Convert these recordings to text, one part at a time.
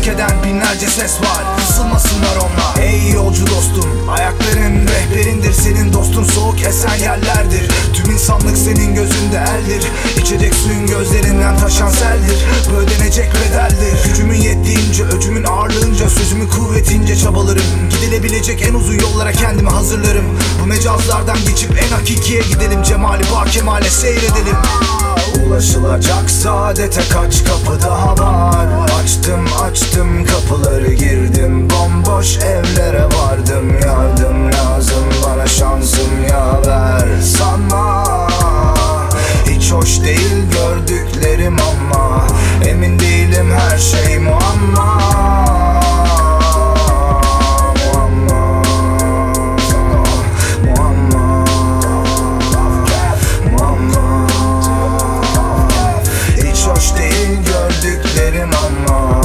eşlik eden binlerce ses var, kısılmasınlar onlar. Ey yolcu dostum, ayakların rehberindir, senin dostun soğuk esen yerlerdir. Tüm insanlık senin gözünde eldir, İçecek suyun gözlerinden taşan seldir. Bu ödenecek bedeldir. Gücümün yettiğince, öcümün ağırlığınca, sözümün kuvvetince çabalarım. Gidilebilecek en uzun yollara kendimi hazırlarım. Bu mecazlardan geçip en hakikiye gidelim, cemali ba kemale seyredelim. Ulaşılacak saadete kaç kapı daha var? Açtım kapıları, girdim bomboş evlere vardım. Yardım lazım bana, şansım yaver sanma. Hiç hoş değil gördüklerim ama emin değilim, her şey muamma. Hiç hoş değil gördüklerim ama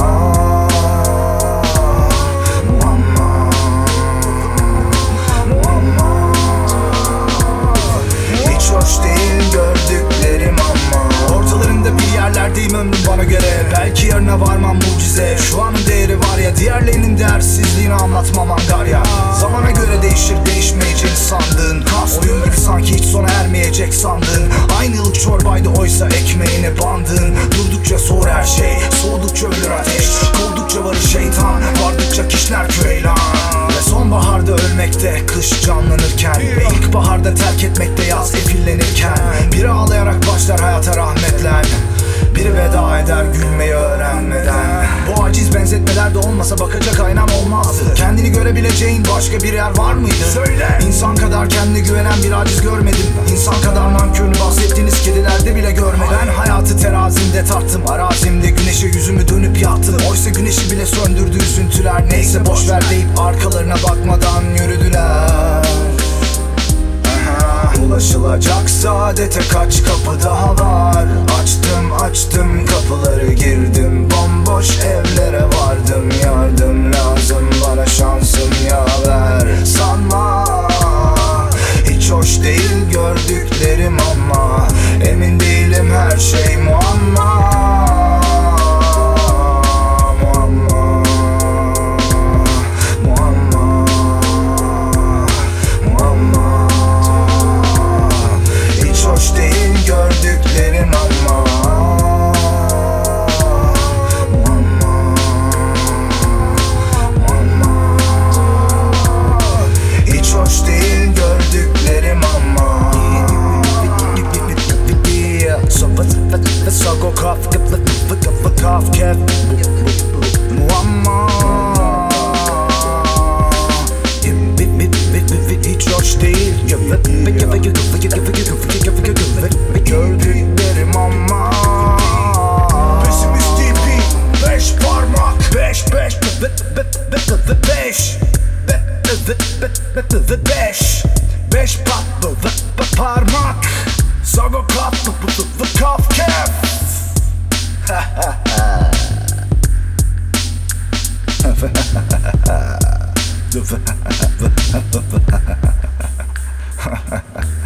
hoş değil gördüklerim ama. Ortalarında bir yerlerdeyim ömrüm bana göre. Belki yarına varmam mucize. Şu anın değeri var ya, diğerlerinin değersizliğini anlatmam angarya. Zamana göre değişir değişmeyeceğini sandığın oyun gibi sanki hiç sona ermeyecek sandığın. Aynı yıllık çorbaydı oysa ekmeğine bandığın. Durdukça soğur her şey, soğudukça ölür ateş. Kovdukça varır şeytan, vardıkça kişiler köylan. Ve sonbaharda ölmekte, kış canlanırken, ve ilkbaharda terk etmekte yaz efillenirken. Biri ağlayarak başlar hayata rahmetle, biri veda eder gülmeyi öğrenmeden. Bu aciz benzetmeler de olmasa bakacak aynam olmazdı. Kendini görebileceğin başka bir yer var mıydı? Söyle. İnsan kadar kendine güvenen bir aciz görmedim. İnsan kadar nankörünü bahsettiğiniz kedilerde bile görmedim. Ben hayatı terazimde tarttım, arazimde güneşe yüzümü dönüp yattım. Oysa güneşi bile söndürdü üzüntüler. Neyse boşver deyip arkalarına bakmadan yürüdüler. Ulaşılacak saadete kaç kapı daha var? Açtım kapıları, girdim bomboş evlere vardım. Yardım lazım bana, şansım yaver sanma. Hiç hoş değil gördüklerim ama emin değilim, her şey muamma. Hoş değil gördüklerim ama hiç hoş değil gördüklerim ama. So go cough kev muamma. Hiç hoş değil gördüklerim ama. Pesimist DP, 5 parmak, 5 parmak. Sago kaf kef. Ha